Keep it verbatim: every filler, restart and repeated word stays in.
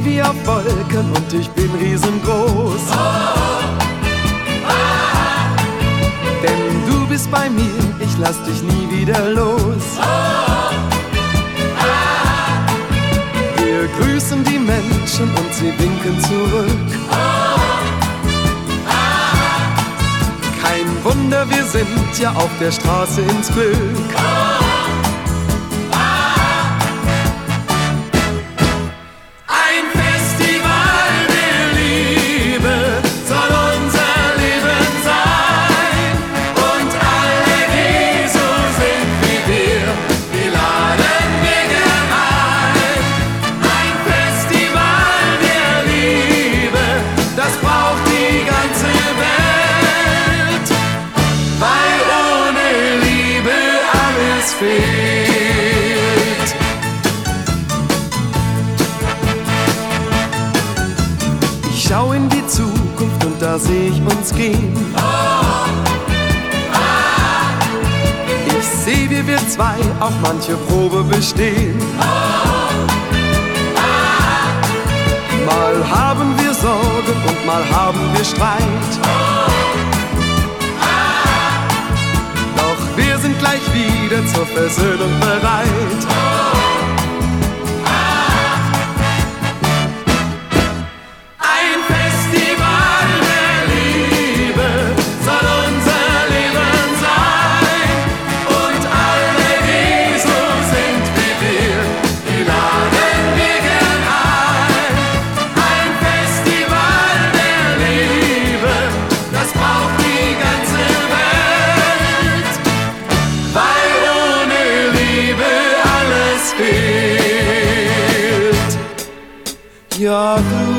geh wie auf Wolken und ich bin riesengroß. Oh, oh, ah, Denn du bist bei mir, ich lass dich nie wieder los. oh, ah, Wir grüßen die Menschen und sie winken zurück. oh, ah, Kein Wunder, wir sind ja auf der Straße ins Glück. oh, ah. Ein Festival der Liebe soll unser Leben sein. Und alle, die so sind wie wir, die laden wir gern ein. Ein Festival der Liebe, das braucht die ganze Welt, weil ohne Liebe alles fehlt. Ich schau in die Zukunft und da seh ich uns gehen. Ich seh, wie wir zwei auch manche Probe bestehen. Mal haben wir Sorgen und mal haben wir Streit. Doch wir sind gleich wieder zur Versöhnung bereit. Ein Festival der Liebe soll unser Leben sein. Und alle, die so sind wie wir, die laden wir gern ein. Ein Festival der Liebe, das braucht die ganze Welt, weil ohne Liebe alles fehlt. Ja, du